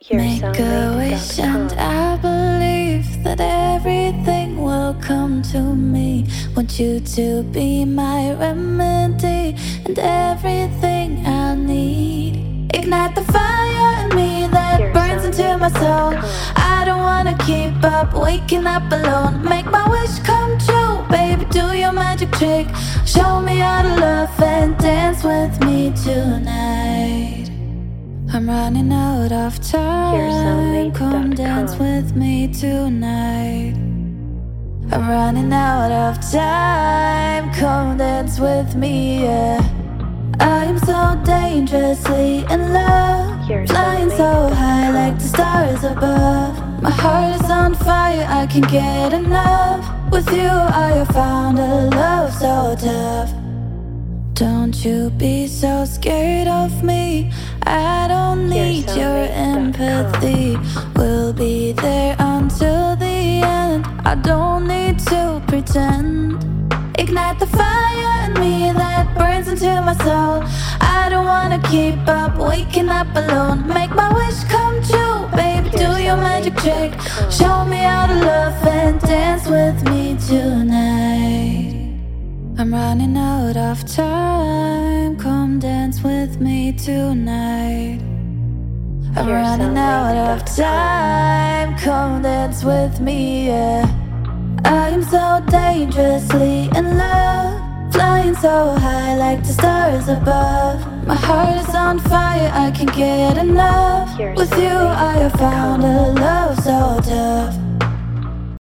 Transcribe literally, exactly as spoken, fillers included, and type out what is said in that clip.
Make a wish and I believe that everything will come to me. Want you to be my remedy and everything I need. Ignite the fire in me that burns into my soul. I don't wanna keep up, waking up alone. Make my wish come true, baby, do your magic trick. Show me how to love and dance with me tonight. I'm running out of time, come dance with me tonight. I'm running out of time, come dance with me, yeah. I am so dangerously in love, flying so high like the stars above. My heart is on fire, I can't get enough. With you I have found a love so tough. Don't you be so scared of me, I don't need your empathy. We'll be there until the end, I don't need to pretend. Ignite the fire in me that burns into my soul. I don't wanna keep up, waking up alone. Make my wish come true, baby, do your magic trick. Show me how to love and dance with me tonight. I'm running out of time, come dance with me tonight. I'm running out of time, come dance with me, yeah. I am so dangerously in love, flying so high like the stars above. My heart is on fire, I can't get enough. With you I have found a love so tough.